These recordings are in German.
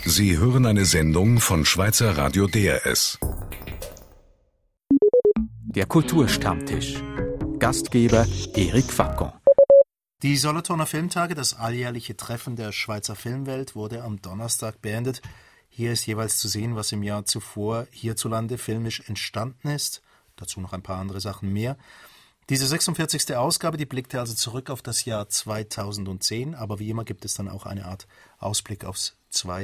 Sie hören eine Sendung von Schweizer Radio DRS. Der Kulturstammtisch. Gastgeber Eric Facon. Die Solothurner Filmtage, das alljährliche Treffen der Schweizer Filmwelt, wurde am Donnerstag beendet. Hier ist jeweils zu sehen, was im Jahr zuvor hierzulande filmisch entstanden ist. Dazu noch ein paar andere Sachen mehr. Diese 46. Ausgabe, die blickte also zurück auf das Jahr 2010, aber wie immer gibt es dann auch eine Art Ausblick aufs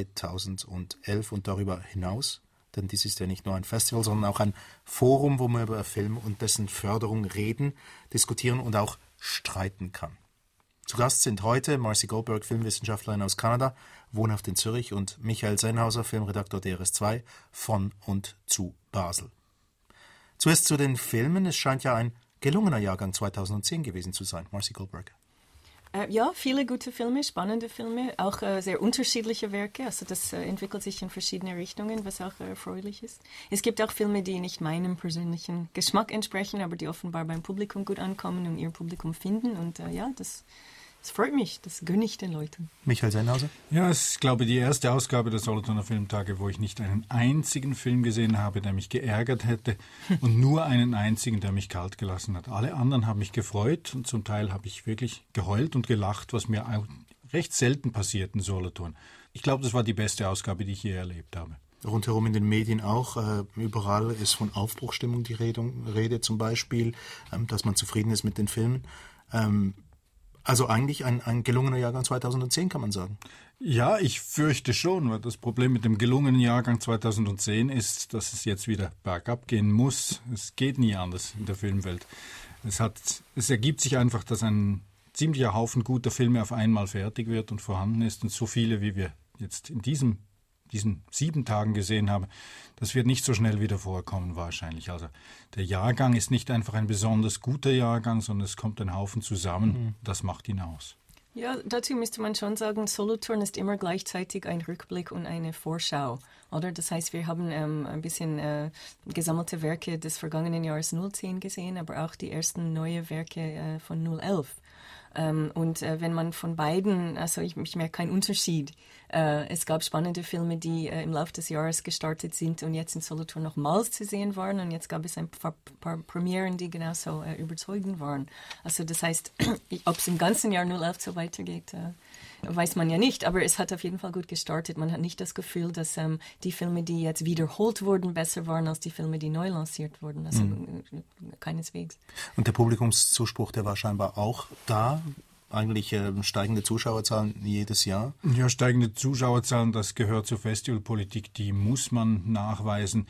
2011 und darüber hinaus. Denn dies ist ja nicht nur ein Festival, sondern auch ein Forum, wo man über Film und dessen Förderung reden, diskutieren und auch streiten kann. Zu Gast sind heute Marcy Goldberg, Filmwissenschaftlerin aus Kanada, wohnhaft in Zürich, und Michael Sennhauser, Filmredaktor DRS2 von und zu Basel. Zuerst zu den Filmen. Es scheint ja ein gelungener Jahrgang 2010 gewesen zu sein. Marcy Goldberg. Ja, viele gute Filme, spannende Filme, auch sehr unterschiedliche Werke. Also das entwickelt sich in verschiedene Richtungen, was auch erfreulich ist. Es gibt auch Filme, die nicht meinem persönlichen Geschmack entsprechen, aber die offenbar beim Publikum gut ankommen und ihr Publikum finden. Und das freut mich, das gönne ich den Leuten. Michael Sennhauser? Ja, es ist, glaube ich, die erste Ausgabe der Solothurner Filmtage, wo ich nicht einen einzigen Film gesehen habe, der mich geärgert hätte, und nur einen einzigen, der mich kalt gelassen hat. Alle anderen haben mich gefreut und zum Teil habe ich wirklich geheult und gelacht, was mir auch recht selten passiert in Solothurn. Ich glaube, das war die beste Ausgabe, die ich je erlebt habe. Rundherum in den Medien auch. Überall ist von Aufbruchstimmung die Rede, zum Beispiel, dass man zufrieden ist mit den Filmen. Also eigentlich ein gelungener Jahrgang 2010, kann man sagen. Ja, ich fürchte schon, weil das Problem mit dem gelungenen Jahrgang 2010 ist, dass es jetzt wieder bergab gehen muss. Es geht nie anders in der Filmwelt. Es ergibt sich einfach, dass ein ziemlicher Haufen guter Filme auf einmal fertig wird und vorhanden ist. Und so viele, wie wir jetzt in diesen 7 Tagen gesehen haben, das wird nicht so schnell wieder vorkommen wahrscheinlich. Also der Jahrgang ist nicht einfach ein besonders guter Jahrgang, sondern es kommt ein Haufen zusammen. Das macht ihn aus. Ja, dazu müsste man schon sagen, Solothurn ist immer gleichzeitig ein Rückblick und eine Vorschau, oder? Das heißt, wir haben ein bisschen gesammelte Werke des vergangenen Jahres 010 gesehen, aber auch die ersten neuen Werke von 011. Und wenn man von beiden, also ich merke keinen Unterschied. Es gab spannende Filme, die im Laufe des Jahres gestartet sind und jetzt in Solothurn nochmals zu sehen waren. Und jetzt gab es ein paar Premieren, die genauso überzeugend waren. Also das heißt, ob es im ganzen Jahr 011 so weitergeht, weiß man ja nicht. Aber es hat auf jeden Fall gut gestartet. Man hat nicht das Gefühl, dass die Filme, die jetzt wiederholt wurden, besser waren als die Filme, die neu lanciert wurden. Also keineswegs. Und der Publikumszuspruch, der war scheinbar auch da. Eigentlich steigende Zuschauerzahlen jedes Jahr. Ja, steigende Zuschauerzahlen, das gehört zur Festivalpolitik, die muss man nachweisen.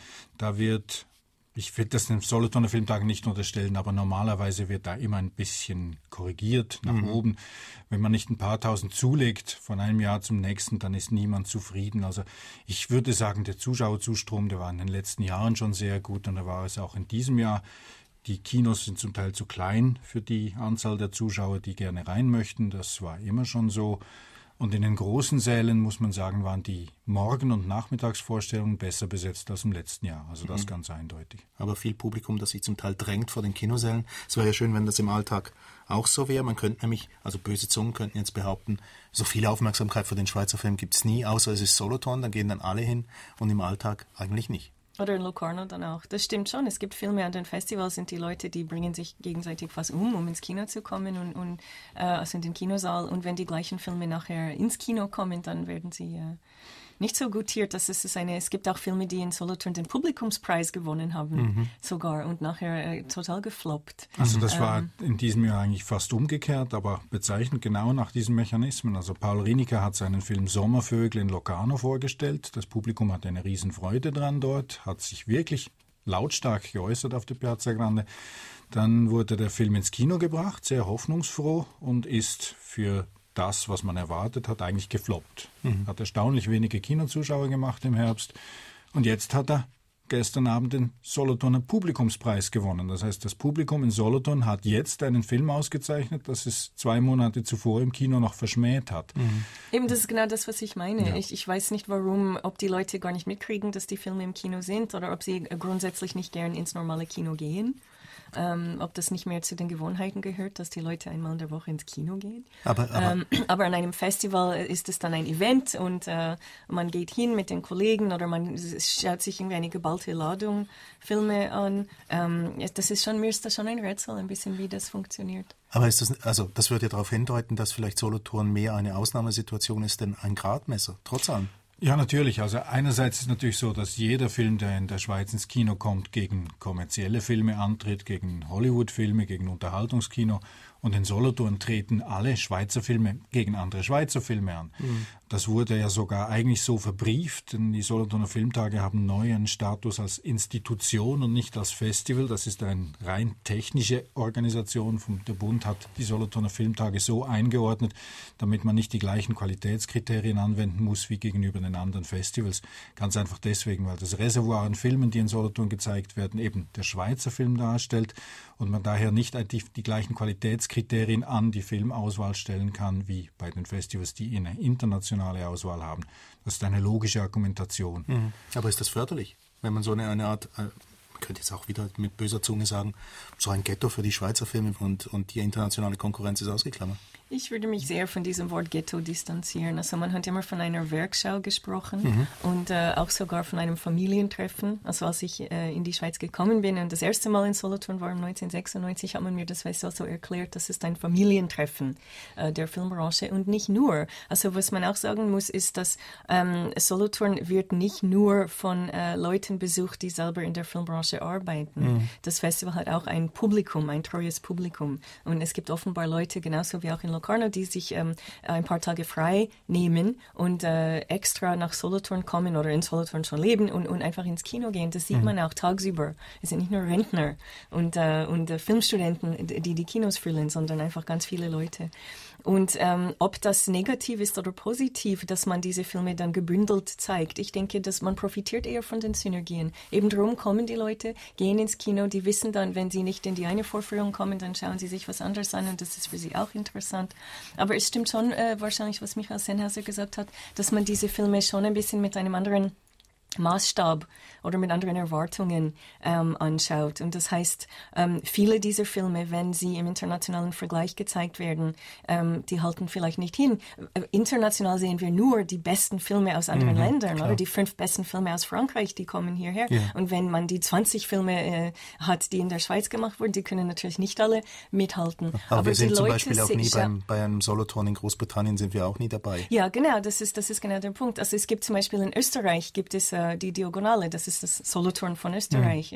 Ich will das den Solothurner Filmtagen nicht unterstellen, aber normalerweise wird da immer ein bisschen korrigiert nach oben. Wenn man nicht ein paar tausend zulegt von einem Jahr zum nächsten, dann ist niemand zufrieden. Also ich würde sagen, der Zuschauerzustrom, der war in den letzten Jahren schon sehr gut und da war es auch in diesem Jahr. Die Kinos sind zum Teil zu klein für die Anzahl der Zuschauer, die gerne rein möchten. Das war immer schon so. Und in den großen Sälen, muss man sagen, waren die Morgen- und Nachmittagsvorstellungen besser besetzt als im letzten Jahr. Also das ganz eindeutig. Aber viel Publikum, das sich zum Teil drängt vor den Kinosälen. Es wäre ja schön, wenn das im Alltag auch so wäre. Man könnte nämlich, also böse Zungen könnten jetzt behaupten, so viel Aufmerksamkeit für den Schweizer Film gibt es nie, außer es ist Solothurn, dann gehen dann alle hin und im Alltag eigentlich nicht. Oder in Locarno dann auch. Das stimmt schon. Es gibt Filme an den Festivals, sind die Leute, die bringen sich gegenseitig fast um ins Kino zu kommen also in den Kinosaal. Und wenn die gleichen Filme nachher ins Kino kommen, dann werden sie nicht so gutiert. Es gibt auch Filme, die in Solothurn den Publikumspreis gewonnen haben, sogar, und nachher total gefloppt. Also das war in diesem Jahr eigentlich fast umgekehrt, aber bezeichnend genau nach diesen Mechanismen. Also Paul Rieniker hat seinen Film Sommervögel in Locarno vorgestellt. Das Publikum hatte eine Riesenfreude dran dort, hat sich wirklich lautstark geäußert auf der Piazza Grande. Dann wurde der Film ins Kino gebracht, sehr hoffnungsfroh, und ist für das, was man erwartet hat, eigentlich gefloppt. Hat erstaunlich wenige Kinozuschauer gemacht im Herbst. Und jetzt hat er gestern Abend den Solothurner Publikumspreis gewonnen. Das heißt, das Publikum in Solothurn hat jetzt einen Film ausgezeichnet, das es 2 Monate zuvor im Kino noch verschmäht hat. Eben, das ist genau das, was ich meine. Ja. Ich weiß nicht, ob die Leute gar nicht mitkriegen, dass die Filme im Kino sind oder ob sie grundsätzlich nicht gern ins normale Kino gehen. ob das nicht mehr zu den Gewohnheiten gehört, dass die Leute einmal in der Woche ins Kino gehen. Aber an einem Festival ist es dann ein Event und man geht hin mit den Kollegen oder man schaut sich irgendwie eine geballte Ladung Filme an. Mir ist das schon ein Rätsel, ein bisschen, wie das funktioniert. Aber das würde ja darauf hindeuten, dass vielleicht Solothurn mehr eine Ausnahmesituation ist, denn ein Gradmesser, trotz allem. Ja, natürlich. Also einerseits ist es natürlich so, dass jeder Film, der in der Schweiz ins Kino kommt, gegen kommerzielle Filme antritt, gegen Hollywood-Filme, gegen Unterhaltungskino. Und in Solothurn treten alle Schweizer Filme gegen andere Schweizer Filme an. Mhm. Das wurde ja sogar eigentlich so verbrieft, denn die Solothurner Filmtage haben neu einen Status als Institution und nicht als Festival. Das ist eine rein technische Organisation. Der Bund hat die Solothurner Filmtage so eingeordnet, damit man nicht die gleichen Qualitätskriterien anwenden muss wie gegenüber den anderen Festivals. Ganz einfach deswegen, weil das Reservoir an Filmen, die in Solothurn gezeigt werden, eben der Schweizer Film darstellt und man daher nicht die gleichen Qualitätskriterien an die Filmauswahl stellen kann, wie bei den Festivals, die eine internationale Auswahl haben. Das ist eine logische Argumentation. Mhm. Aber ist das förderlich, wenn man so eine Art, man könnte jetzt auch wieder mit böser Zunge sagen, so ein Ghetto für die Schweizer Filme und die internationale Konkurrenz ist ausgeklammert? Ich würde mich sehr von diesem Wort Ghetto distanzieren. Also man hat immer von einer Werkschau gesprochen und auch sogar von einem Familientreffen. Also als ich in die Schweiz gekommen bin und das erste Mal in Solothurn war 1996, hat man mir das so erklärt, das ist ein Familientreffen der Filmbranche und nicht nur. Also was man auch sagen muss, ist, dass Solothurn wird nicht nur von Leuten besucht, die selber in der Filmbranche arbeiten. Das Festival hat auch ein Publikum, ein treues Publikum. Und es gibt offenbar Leute, genauso wie auch in Locarno, die sich ein paar Tage frei nehmen und extra nach Solothurn kommen oder in Solothurn schon leben und einfach ins Kino gehen. Das sieht man auch tagsüber. Es sind nicht nur Rentner und Filmstudenten, die Kinos füllen, sondern einfach ganz viele Leute. Und ob das negativ ist oder positiv, dass man diese Filme dann gebündelt zeigt, ich denke, dass man profitiert eher von den Synergien. Eben darum kommen die Leute, gehen ins Kino, die wissen dann, wenn sie nicht in die eine Vorführung kommen, dann schauen sie sich was anderes an und das ist für sie auch interessant. Aber es stimmt schon wahrscheinlich, was Michael Sennhauser gesagt hat, dass man diese Filme schon ein bisschen mit einem anderen Maßstab oder mit anderen Erwartungen anschaut. Und das heißt, viele dieser Filme, wenn sie im internationalen Vergleich gezeigt werden, die halten vielleicht nicht hin. International sehen wir nur die besten Filme aus anderen Ländern, klar. Oder die 5 besten Filme aus Frankreich, die kommen hierher. Ja. Und wenn man die 20 Filme hat, die in der Schweiz gemacht wurden, die können natürlich nicht alle mithalten. Aber wir sind zum Beispiel auch nie bei einem Solothurn in Großbritannien sind wir auch nie dabei. Ja, genau, das ist genau der Punkt. Also es gibt zum Beispiel in Österreich gibt es die Diagonale, das ist das Solothurn von Österreich.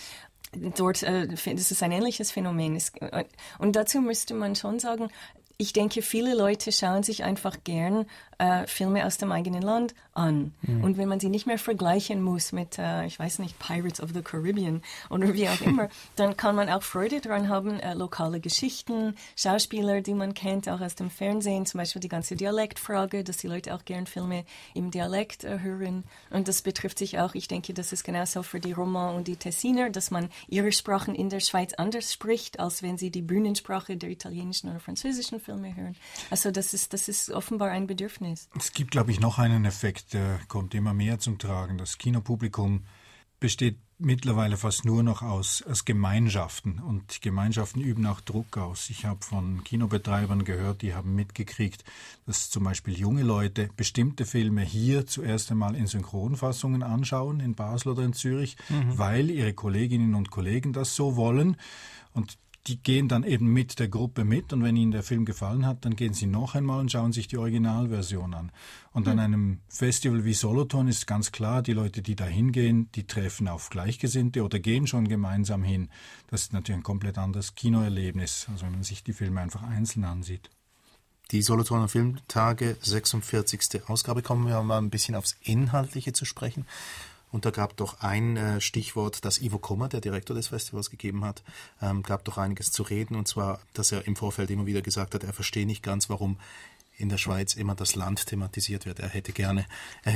Dort das ist ein ähnliches Phänomen. Und dazu müsste man schon sagen, ich denke, viele Leute schauen sich einfach gern Filme aus dem eigenen Land an. Und wenn man sie nicht mehr vergleichen muss mit, ich weiß nicht, Pirates of the Caribbean oder wie auch immer, dann kann man auch Freude daran haben, lokale Geschichten, Schauspieler, die man kennt, auch aus dem Fernsehen, zum Beispiel die ganze Dialektfrage, dass die Leute auch gern Filme im Dialekt hören. Und das betrifft sich auch, ich denke, das ist genauso für die Roma und die Tessiner, dass man ihre Sprachen in der Schweiz anders spricht, als wenn sie die Bühnensprache der italienischen oder französischen Filme hören. Also das ist offenbar ein Bedürfnis. Es gibt, glaube ich, noch einen Effekt, der kommt immer mehr zum Tragen. Das Kinopublikum besteht mittlerweile fast nur noch aus Gemeinschaften und Gemeinschaften üben auch Druck aus. Ich habe von Kinobetreibern gehört, die haben mitgekriegt, dass zum Beispiel junge Leute bestimmte Filme hier zuerst einmal in Synchronfassungen anschauen, in Basel oder in Zürich, weil ihre Kolleginnen und Kollegen das so wollen und die gehen dann eben mit der Gruppe mit und wenn ihnen der Film gefallen hat, dann gehen sie noch einmal und schauen sich die Originalversion an. Und an einem Festival wie Solothurn ist ganz klar, die Leute, die da hingehen, die treffen auf Gleichgesinnte oder gehen schon gemeinsam hin. Das ist natürlich ein komplett anderes Kinoerlebnis, als wenn man sich die Filme einfach einzeln ansieht. Die Solothurner Filmtage, 46. Ausgabe, kommen wir mal ein bisschen aufs Inhaltliche zu sprechen. Und da gab doch ein Stichwort, das Ivo Kummer, der Direktor des Festivals, gegeben hat, gab doch einiges zu reden. Und zwar, dass er im Vorfeld immer wieder gesagt hat, er verstehe nicht ganz, warum in der Schweiz immer das Land thematisiert wird. Er hätte gerne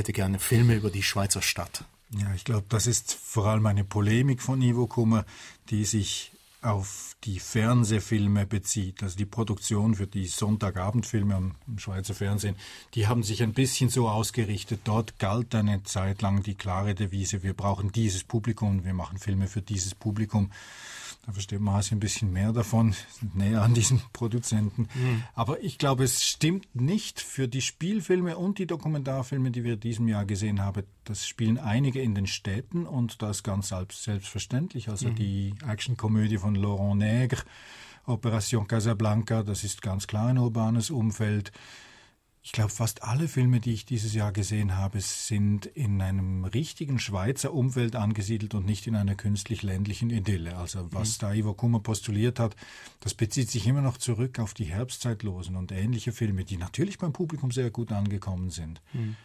Filme über die Schweizer Stadt. Ja, ich glaube, das ist vor allem eine Polemik von Ivo Kummer, die sich auf die Fernsehfilme bezieht, also die Produktion für die Sonntagabendfilme im Schweizer Fernsehen, die haben sich ein bisschen so ausgerichtet. Dort galt eine Zeit lang die klare Devise, wir brauchen dieses Publikum, wir machen Filme für dieses Publikum. Da versteht Marci ein bisschen mehr davon, sind näher an diesem Produzenten. Aber ich glaube, es stimmt nicht für die Spielfilme und die Dokumentarfilme, die wir diesem Jahr gesehen haben. Das spielen einige in den Städten und das ganz selbstverständlich. Also die Actionkomödie von Laurent Nègre, Operation Casablanca, das ist ganz klar ein urbanes Umfeld. Ich glaube, fast alle Filme, die ich dieses Jahr gesehen habe, sind in einem richtigen Schweizer Umfeld angesiedelt und nicht in einer künstlich-ländlichen Idylle. Also was da Ivo Kummer postuliert hat, das bezieht sich immer noch zurück auf die Herbstzeitlosen und ähnliche Filme, die natürlich beim Publikum sehr gut angekommen sind.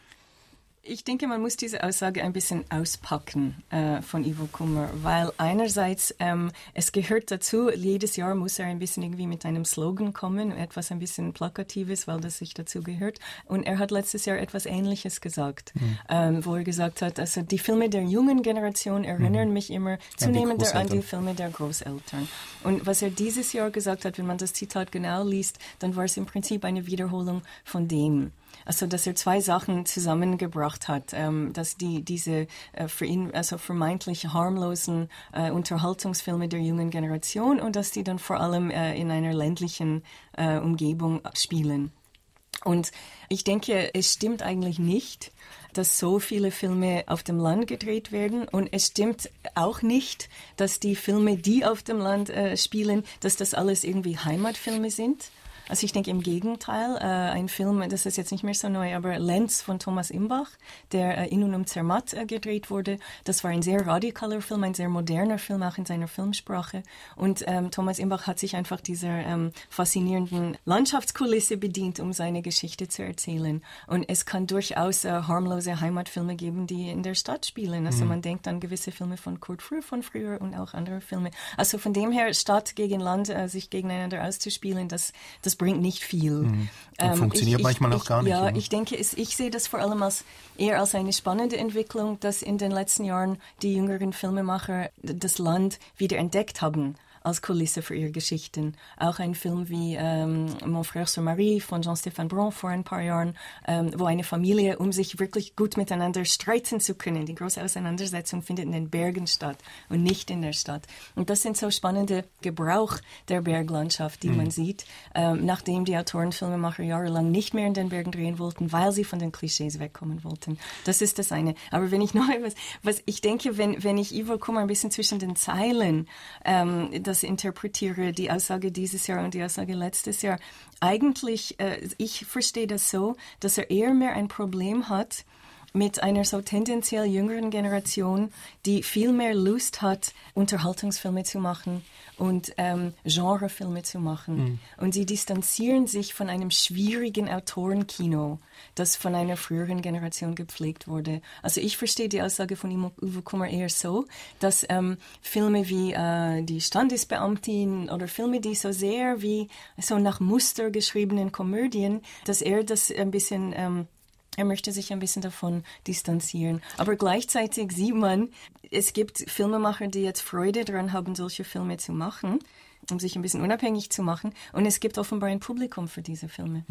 Ich denke, man muss diese Aussage ein bisschen auspacken von Ivo Kummer, weil einerseits es gehört dazu, jedes Jahr muss er ein bisschen irgendwie mit einem Slogan kommen, etwas ein bisschen Plakatives, weil das sich dazu gehört. Und er hat letztes Jahr etwas Ähnliches gesagt, wo er gesagt hat, also die Filme der jungen Generation erinnern mich immer zunehmender an die Filme der Großeltern. Und was er dieses Jahr gesagt hat, wenn man das Zitat genau liest, dann war es im Prinzip eine Wiederholung von dem. Also, dass er zwei Sachen zusammengebracht hat, dass diese für ihn also vermeintlich harmlosen Unterhaltungsfilme der jungen Generation und dass die dann vor allem in einer ländlichen Umgebung spielen. Und ich denke, es stimmt eigentlich nicht, dass so viele Filme auf dem Land gedreht werden. Und es stimmt auch nicht, dass die Filme, die auf dem Land spielen, dass das alles irgendwie Heimatfilme sind. Also ich denke im Gegenteil, ein Film, das ist jetzt nicht mehr so neu, aber Lenz von Thomas Imbach, der in und um Zermatt gedreht wurde, das war ein sehr radikaler Film, ein sehr moderner Film, auch in seiner Filmsprache. Und Thomas Imbach hat sich einfach dieser faszinierenden Landschaftskulisse bedient, um seine Geschichte zu erzählen. Und es kann durchaus harmlose Heimatfilme geben, die in der Stadt spielen. Also man denkt an gewisse Filme von Kurt Frueh von früher und auch andere Filme. Also von dem her, Stadt gegen Land, sich gegeneinander auszuspielen, das bringt nicht viel. Funktioniert manchmal auch gar nicht. Ja, ich denke, ich sehe das vor allem eher als eine spannende Entwicklung, dass in den letzten Jahren die jüngeren Filmemacher das Land wieder entdeckt haben als Kulisse für ihre Geschichten. Auch ein Film wie Mon frère sur Marie von Jean-Stéphane Bron vor ein paar Jahren, wo eine Familie, um sich wirklich gut miteinander streiten zu können, die große Auseinandersetzung findet in den Bergen statt und nicht in der Stadt. Und das sind so spannende Gebrauch der Berglandschaft, die man sieht, nachdem die Autoren, Filmemacher jahrelang nicht mehr in den Bergen drehen wollten, weil sie von den Klischees wegkommen wollten. Das ist das eine. Aber wenn ich noch was ich denke, wenn ich Ivo Kummer ein bisschen zwischen den Zeilen das interpretiere, die Aussage dieses Jahr und die Aussage letztes Jahr. Eigentlich, ich verstehe das so, dass er eher mehr ein Problem hat mit einer so tendenziell jüngeren Generation, die viel mehr Lust hat, Unterhaltungsfilme zu machen und Genrefilme zu machen. Und sie distanzieren sich von einem schwierigen Autorenkino, das von einer früheren Generation gepflegt wurde. Also ich verstehe die Aussage von Ivo Kummer eher so, dass Filme wie Die Standesbeamtin oder Filme, die so sehr wie so nach Muster geschriebenen Komödien, dass er das ein bisschen er möchte sich ein bisschen davon distanzieren. Aber gleichzeitig sieht man, es gibt Filmemacher, die jetzt Freude daran haben, solche Filme zu machen, um sich ein bisschen unabhängig zu machen. Und es gibt offenbar ein Publikum für diese Filme.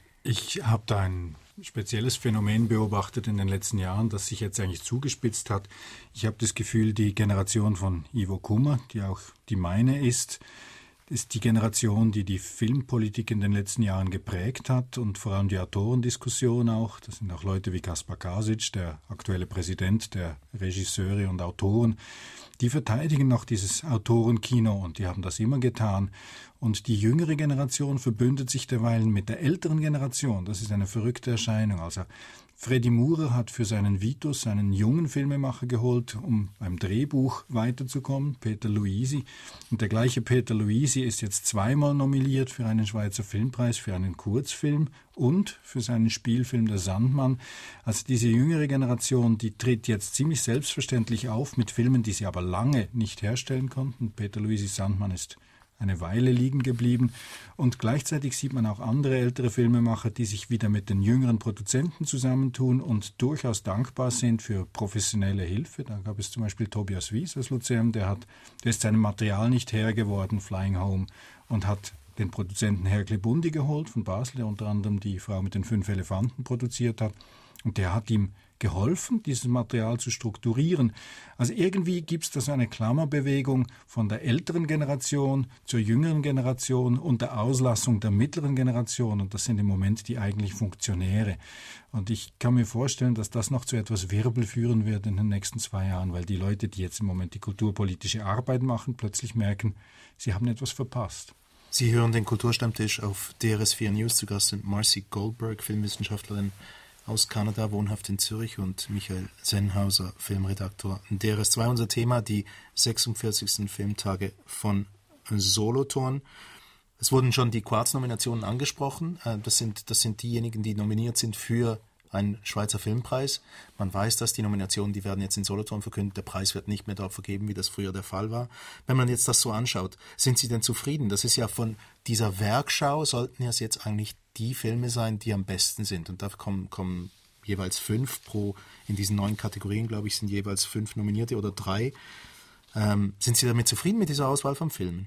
Ich habe da ein spezielles Phänomen beobachtet in den letzten Jahren, das sich jetzt eigentlich zugespitzt hat. Ich habe das Gefühl, die Generation von Ivo Kummer, die auch die meine ist die Generation, die die Filmpolitik in den letzten Jahren geprägt hat und vor allem die Autorendiskussion auch. Das sind auch Leute wie Kaspar Kasic, der aktuelle Präsident der Regisseure und Autoren. Die verteidigen noch dieses Autorenkino und die haben das immer getan. Und die jüngere Generation verbündet sich derweilen mit der älteren Generation. Das ist eine verrückte Erscheinung. Also Freddy Murer hat für seinen Vitus einen jungen Filmemacher geholt, um beim Drehbuch weiterzukommen, Peter Luisi. Und der gleiche Peter Luisi ist jetzt zweimal nominiert für einen Schweizer Filmpreis, für einen Kurzfilm und für seinen Spielfilm Der Sandmann. Also diese jüngere Generation, die tritt jetzt ziemlich selbstverständlich auf mit Filmen, die sie aber lange nicht herstellen konnten. Peter Luisis Sandmann ist eine Weile liegen geblieben. Und gleichzeitig sieht man auch andere ältere Filmemacher, die sich wieder mit den jüngeren Produzenten zusammentun und durchaus dankbar sind für professionelle Hilfe. Da gab es zum Beispiel Tobias Wies aus Luzern, der ist seinem Material nicht Herr geworden, Flying Home, und hat den Produzenten Herr Klebundi geholt von Basel, der unter anderem Die Frau mit den 5 Elefanten produziert hat. Und der hat ihm geholfen, dieses Material zu strukturieren. Also irgendwie gibt es da so eine Klammerbewegung von der älteren Generation zur jüngeren Generation und der Auslassung der mittleren Generation. Und das sind im Moment die eigentlichen Funktionäre. Und ich kann mir vorstellen, dass das noch zu etwas Wirbel führen wird in den nächsten 2 Jahren, weil die Leute, die jetzt im Moment die kulturpolitische Arbeit machen, plötzlich merken, sie haben etwas verpasst. Sie hören den Kulturstammtisch auf DRS4 News. Zu Gast sind Marcy Goldberg, Filmwissenschaftlerin aus Kanada, wohnhaft in Zürich, und Michael Sennhauser, Filmredaktor DRS2. Unser Thema, die 46. Filmtage von Solothurn. Es wurden schon die Quartz-Nominationen angesprochen. Das sind diejenigen, die nominiert sind für einen Schweizer Filmpreis. Man weiß, dass die Nominationen, die werden jetzt in Solothurn verkündet. Der Preis wird nicht mehr dort vergeben, wie das früher der Fall war. Wenn man jetzt das so anschaut, sind Sie denn zufrieden? Das ist ja von dieser Werkschau, sollten ja jetzt eigentlich die Filme sein, die am besten sind. Und da kommen jeweils 5 in diesen 9 Kategorien, glaube ich, sind jeweils 5 Nominierte oder 3. Sind Sie damit zufrieden mit dieser Auswahl von Filmen?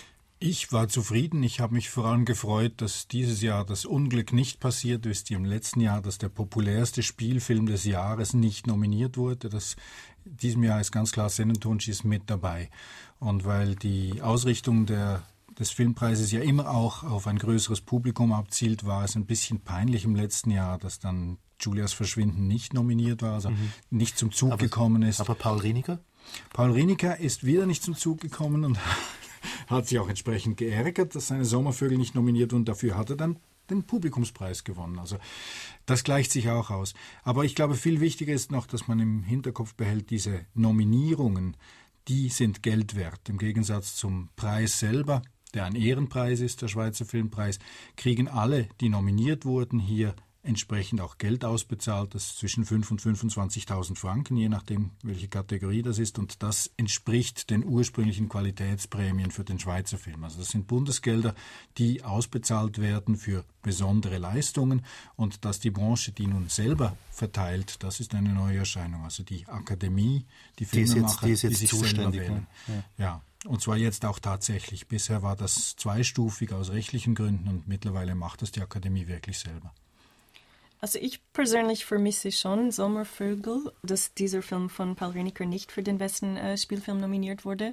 Ich war zufrieden. Ich habe mich vor allem gefreut, dass dieses Jahr das Unglück nicht passiert ist, wie im letzten Jahr, dass der populärste Spielfilm des Jahres nicht nominiert wurde. Diesem Jahr ist ganz klar Sennetunsch mit dabei. Und weil die Ausrichtung des Filmpreises ja immer auch auf ein größeres Publikum abzielt, war es ein bisschen peinlich im letzten Jahr, dass dann Julias Verschwinden nicht nominiert war, also nicht zum Zug gekommen ist. Aber Paul Rieniker? Paul Rieniker ist wieder nicht zum Zug gekommen und hat sich auch entsprechend geärgert, dass seine Sommervögel nicht nominiert wurden. Dafür hat er dann den Publikumspreis gewonnen. Also das gleicht sich auch aus. Aber ich glaube, viel wichtiger ist noch, dass man im Hinterkopf behält, diese Nominierungen, die sind Geld wert. Im Gegensatz zum Preis selber, der ein Ehrenpreis ist, der Schweizer Filmpreis, kriegen alle, die nominiert wurden, hier entsprechend auch Geld ausbezahlt, das ist zwischen 5.000 und 25.000 Franken, je nachdem, welche Kategorie das ist. Und das entspricht den ursprünglichen Qualitätsprämien für den Schweizer Film. Also das sind Bundesgelder, die ausbezahlt werden für besondere Leistungen. Und dass die Branche die nun selber verteilt, das ist eine neue Erscheinung. Also die Akademie, die Filmemacher, die sich selber wählen. Ja. Und zwar jetzt auch tatsächlich. Bisher war das zweistufig aus rechtlichen Gründen und mittlerweile macht das die Akademie wirklich selber. Also ich persönlich vermisse schon Sommervögel, dass dieser Film von Paul Rieniker nicht für den besten Spielfilm nominiert wurde.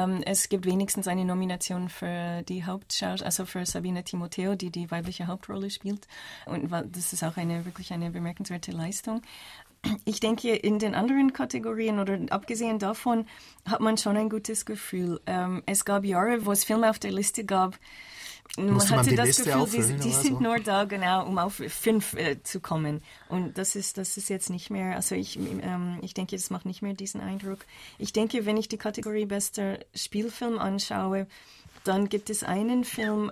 Es gibt wenigstens eine Nomination für die also für Sabine Timoteo, die die weibliche Hauptrolle spielt. Und das ist auch wirklich eine bemerkenswerte Leistung. Ich denke, in den anderen Kategorien oder abgesehen davon hat man schon ein gutes Gefühl. Es gab Jahre, wo es Filme auf der Liste gab. Man hatte das Gefühl, die sind nur da, genau, um auf 5 zu kommen. Und das ist jetzt nicht mehr, also ich denke, das macht nicht mehr diesen Eindruck. Ich denke, wenn ich die Kategorie bester Spielfilm anschaue, dann gibt es einen Film,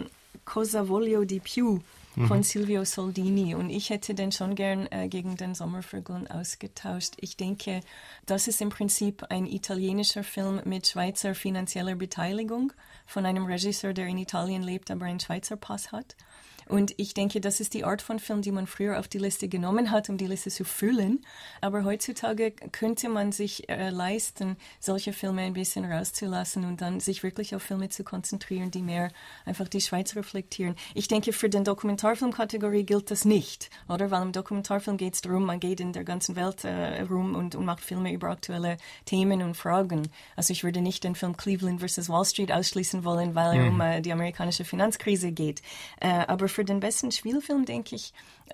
Cosa voglio di più, von Silvio Soldini. Und ich hätte den schon gern gegen den Sommervögeln ausgetauscht. Ich denke, das ist im Prinzip ein italienischer Film mit Schweizer finanzieller Beteiligung von einem Regisseur, der in Italien lebt, aber einen Schweizer Pass hat. Und ich denke, das ist die Art von Film, die man früher auf die Liste genommen hat, um die Liste zu füllen. Aber heutzutage könnte man sich leisten, solche Filme ein bisschen rauszulassen und dann sich wirklich auf Filme zu konzentrieren, die mehr einfach die Schweiz reflektieren. Ich denke, für den Dokumentarfilm-Kategorie gilt das nicht, oder? Weil im Dokumentarfilm geht es darum, man geht in der ganzen Welt rum und macht Filme über aktuelle Themen und Fragen. Also ich würde nicht den Film Cleveland vs. Wall Street ausschließen wollen, weil er um die amerikanische Finanzkrise geht. Aber für den besten Spielfilm, denke ich,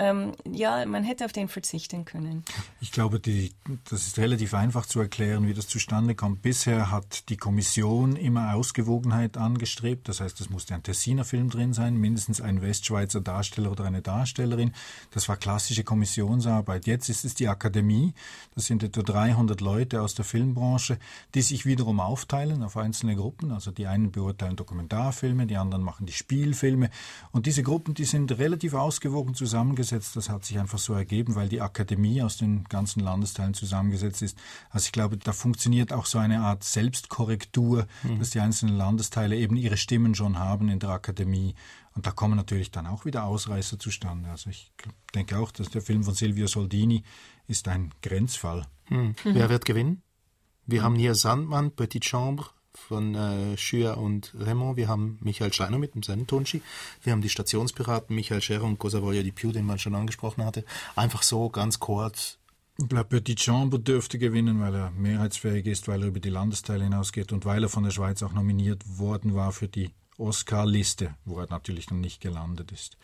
man hätte auf den verzichten können. Ich glaube, das ist relativ einfach zu erklären, wie das zustande kommt. Bisher hat die Kommission immer Ausgewogenheit angestrebt. Das heißt, es musste ein Tessiner Film drin sein, mindestens ein Westschweizer Darsteller oder eine Darstellerin. Das war klassische Kommissionsarbeit. Jetzt ist es die Akademie. Das sind etwa 300 Leute aus der Filmbranche, die sich wiederum aufteilen auf einzelne Gruppen. Also die einen beurteilen Dokumentarfilme, die anderen machen die Spielfilme. Und diese Gruppen, die sind relativ ausgewogen zusammengesetzt. Das hat sich einfach so ergeben, weil die Akademie aus den ganzen Landesteilen zusammengesetzt ist. Also ich glaube, da funktioniert auch so eine Art Selbstkorrektur, dass die einzelnen Landesteile eben ihre Stimmen schon haben in der Akademie. Und da kommen natürlich dann auch wieder Ausreißer zustande. Also ich denke auch, dass der Film von Silvio Soldini ist ein Grenzfall. Wer wird gewinnen? Wir haben hier Sandmann, Petite Chambre, von Schür und Raymond. Wir haben Michael Steiner mit dem Sentonci. Wir haben die Stationspiraten Michael Scherer und Cosa-Voglia di Più, den man schon angesprochen hatte. Einfach so ganz kurz. La Petite Chambre dürfte gewinnen, weil er mehrheitsfähig ist, weil er über die Landesteile hinausgeht und weil er von der Schweiz auch nominiert worden war für die Oscar-Liste, wo er natürlich noch nicht gelandet ist.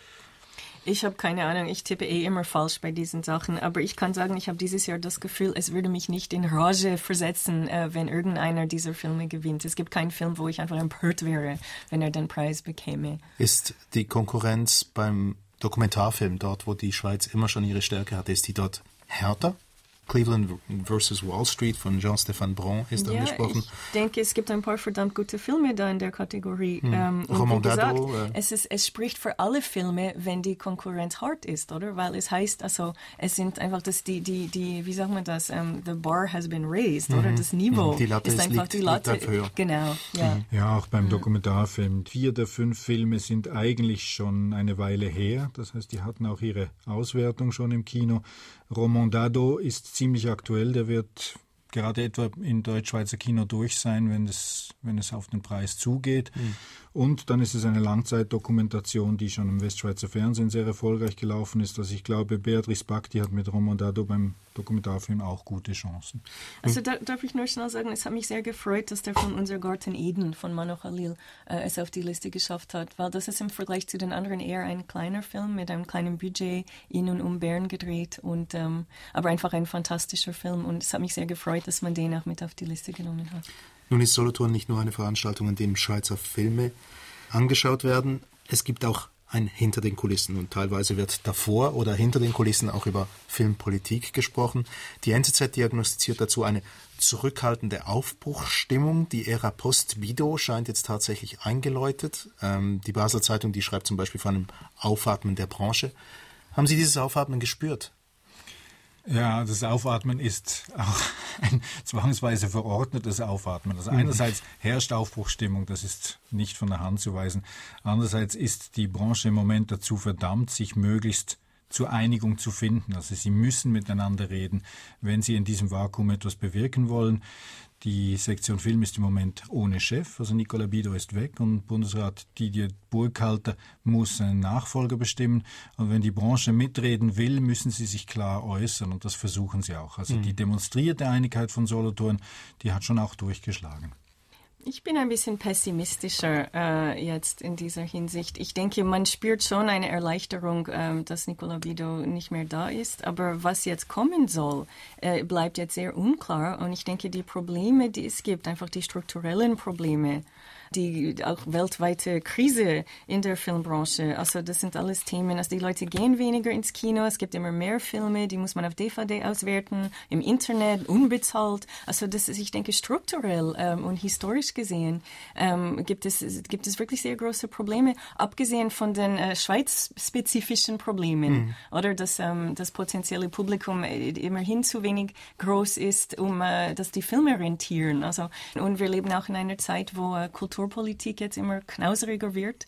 Ich habe keine Ahnung, ich tippe immer falsch bei diesen Sachen, aber ich kann sagen, ich habe dieses Jahr das Gefühl, es würde mich nicht in Rage versetzen, wenn irgendeiner dieser Filme gewinnt. Es gibt keinen Film, wo ich einfach empört wäre, wenn er den Preis bekäme. Ist die Konkurrenz beim Dokumentarfilm, dort wo die Schweiz immer schon ihre Stärke hatte, ist die dort härter? Cleveland vs. Wall Street von Jean-Stéphane Brun ist angesprochen. Ich denke, es gibt ein paar verdammt gute Filme da in der Kategorie. Und Roman wie gesagt, Dado, es spricht für alle Filme, wenn die Konkurrenz hart ist, oder? Weil es heißt, also, es sind einfach, dass wie sagt man das, the bar has been raised, oder? Das Niveau die Latte ist einfach die Latte. höher. Genau, ja. Ja, auch beim Dokumentarfilm. 4 der 5 Filme sind eigentlich schon eine Weile her. Das heißt, die hatten auch ihre Auswertung schon im Kino. Roman Dado ist ziemlich aktuell. Der wird gerade etwa in Deutschschweizer Kino durch sein, wenn es auf den Preis zugeht. Und dann ist es eine Langzeitdokumentation, die schon im Westschweizer Fernsehen sehr erfolgreich gelaufen ist. Also ich glaube, Beatrice Bacti hat mit Roman Dado beim Dokumentarfilm auch gute Chancen. Also darf ich nur schnell sagen, es hat mich sehr gefreut, dass der Film Unser Garten Eden von Mano Khalil es auf die Liste geschafft hat, weil das ist im Vergleich zu den anderen eher ein kleiner Film mit einem kleinen Budget, in und um Bern gedreht, und aber einfach ein fantastischer Film, und es hat mich sehr gefreut, dass man den auch mit auf die Liste genommen hat. Nun ist Solothurn nicht nur eine Veranstaltung, an dem Schweizer Filme angeschaut werden. Es gibt auch ein Hinter den Kulissen, und teilweise wird davor oder hinter den Kulissen auch über Filmpolitik gesprochen. Die NZZ diagnostiziert dazu eine zurückhaltende Aufbruchsstimmung. Die Ära Post-Bido scheint jetzt tatsächlich eingeläutet. Die Basler Zeitung, die schreibt zum Beispiel von einem Aufatmen der Branche. Haben Sie dieses Aufatmen gespürt? Ja, das Aufatmen ist auch ein zwangsweise verordnetes Aufatmen. Also einerseits herrscht Aufbruchsstimmung, das ist nicht von der Hand zu weisen. Andererseits ist die Branche im Moment dazu verdammt, sich möglichst zur Einigung zu finden. Also sie müssen miteinander reden, wenn sie in diesem Vakuum etwas bewirken wollen. Die Sektion Film ist im Moment ohne Chef, also Nicolas Bido ist weg, und Bundesrat Didier Burkhalter muss einen Nachfolger bestimmen. Und wenn die Branche mitreden will, müssen sie sich klar äußern, und das versuchen sie auch. Also die demonstrierte Einigkeit von Solothurn, die hat schon auch durchgeschlagen. Ich bin ein bisschen pessimistischer jetzt in dieser Hinsicht. Ich denke, man spürt schon eine Erleichterung, dass Nicolas Bido nicht mehr da ist. Aber was jetzt kommen soll, bleibt jetzt sehr unklar. Und ich denke, die Probleme, die es gibt, einfach die strukturellen Probleme, die auch weltweite Krise in der Filmbranche, also das sind alles Themen, also die Leute gehen weniger ins Kino, es gibt immer mehr Filme, die muss man auf DVD auswerten, im Internet, unbezahlt, also das ist, ich denke, strukturell und historisch gesehen gibt es wirklich sehr große Probleme, abgesehen von den schweizspezifischen Problemen, oder dass das potenzielle Publikum immerhin zu wenig groß ist, dass die Filme rentieren, also, und wir leben auch in einer Zeit, wo Kulturpolitik jetzt immer knauseriger wird,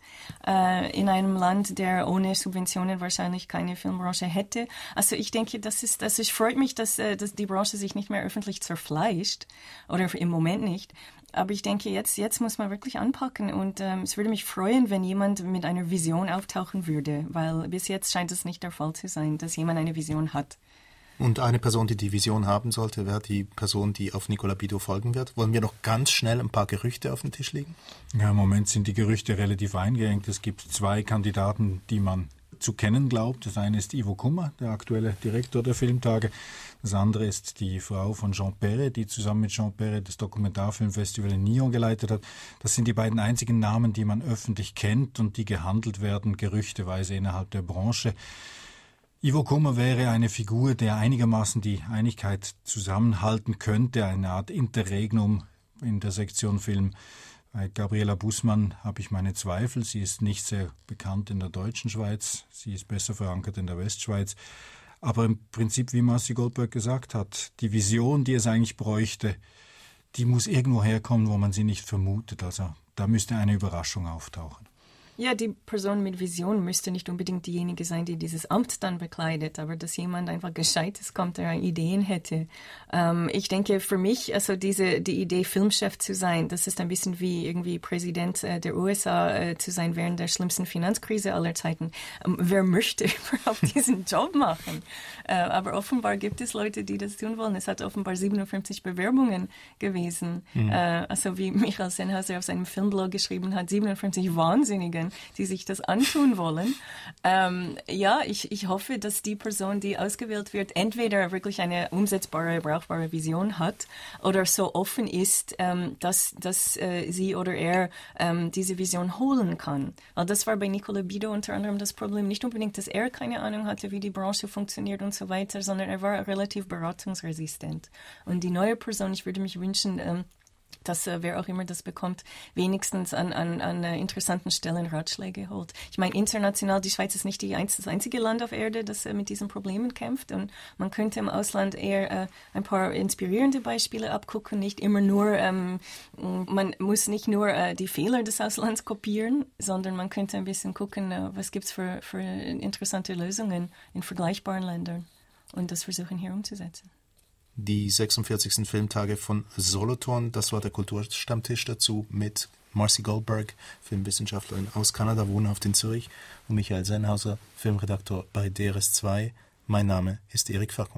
in einem Land, der ohne Subventionen wahrscheinlich keine Filmbranche hätte. Also ich denke, es freut mich, dass die Branche sich nicht mehr öffentlich zerfleischt, oder im Moment nicht. Aber ich denke, jetzt muss man wirklich anpacken, und es würde mich freuen, wenn jemand mit einer Vision auftauchen würde, weil bis jetzt scheint es nicht der Fall zu sein, dass jemand eine Vision hat. Und eine Person, die die Vision haben sollte, wäre die Person, die auf Nicolas Bido folgen wird. Wollen wir noch ganz schnell ein paar Gerüchte auf den Tisch legen? Ja, im Moment sind die Gerüchte relativ eingeengt. Es gibt 2 Kandidaten, die man zu kennen glaubt. Das eine ist Ivo Kummer, der aktuelle Direktor der Filmtage. Das andere ist die Frau von Jean Perret, die zusammen mit Jean Perret das Dokumentarfilmfestival in Nyon geleitet hat. Das sind die beiden einzigen Namen, die man öffentlich kennt und die gehandelt werden, gerüchteweise innerhalb der Branche. Ivo Kummer wäre eine Figur, der einigermaßen die Einigkeit zusammenhalten könnte, eine Art Interregnum in der Sektion Film. Bei Gabriela Bußmann habe ich meine Zweifel. Sie ist nicht sehr bekannt in der deutschen Schweiz, sie ist besser verankert in der Westschweiz. Aber im Prinzip, wie Marci Goldberg gesagt hat, die Vision, die es eigentlich bräuchte, die muss irgendwo herkommen, wo man sie nicht vermutet. Also da müsste eine Überraschung auftauchen. Ja, die Person mit Vision müsste nicht unbedingt diejenige sein, die dieses Amt dann bekleidet, aber dass jemand einfach Gescheites kommt, der Ideen hätte. Ich denke, für mich, also die Idee, Filmchef zu sein, das ist ein bisschen wie irgendwie Präsident der USA zu sein während der schlimmsten Finanzkrise aller Zeiten. Wer möchte überhaupt diesen Job machen? Aber offenbar gibt es Leute, die das tun wollen. Es hat offenbar 57 Bewerbungen gewesen. Also wie Michael Sennhauser auf seinem Filmblog geschrieben hat, 57 Wahnsinnigen, die sich das antun wollen. Ich hoffe, dass die Person, die ausgewählt wird, entweder wirklich eine umsetzbare, brauchbare Vision hat oder so offen ist, dass sie oder er diese Vision holen kann. Weil das war bei Nicola Bido unter anderem das Problem. Nicht unbedingt, dass er keine Ahnung hatte, wie die Branche funktioniert und so weiter, sondern er war relativ beratungsresistent. Und die neue Person, ich würde mich wünschen, dass wer auch immer das bekommt, wenigstens an interessanten Stellen Ratschläge holt. Ich meine, international, die Schweiz ist nicht das einzige Land auf Erde, das mit diesen Problemen kämpft. Und man könnte im Ausland eher ein paar inspirierende Beispiele abgucken, nicht immer nur, man muss nicht nur die Fehler des Auslands kopieren, sondern man könnte ein bisschen gucken, was gibt's für interessante Lösungen in vergleichbaren Ländern und das versuchen hier umzusetzen. Die 46. Filmtage von Solothurn, das war der Kulturstammtisch dazu mit Marcy Goldberg, Filmwissenschaftlerin aus Kanada, wohnhaft in Zürich, und Michael Sennhauser, Filmredaktor bei DRS2. Mein Name ist Eric Facon.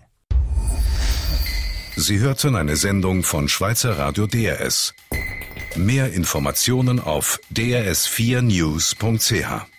Sie hörten eine Sendung von Schweizer Radio DRS. Mehr Informationen auf drs4news.ch.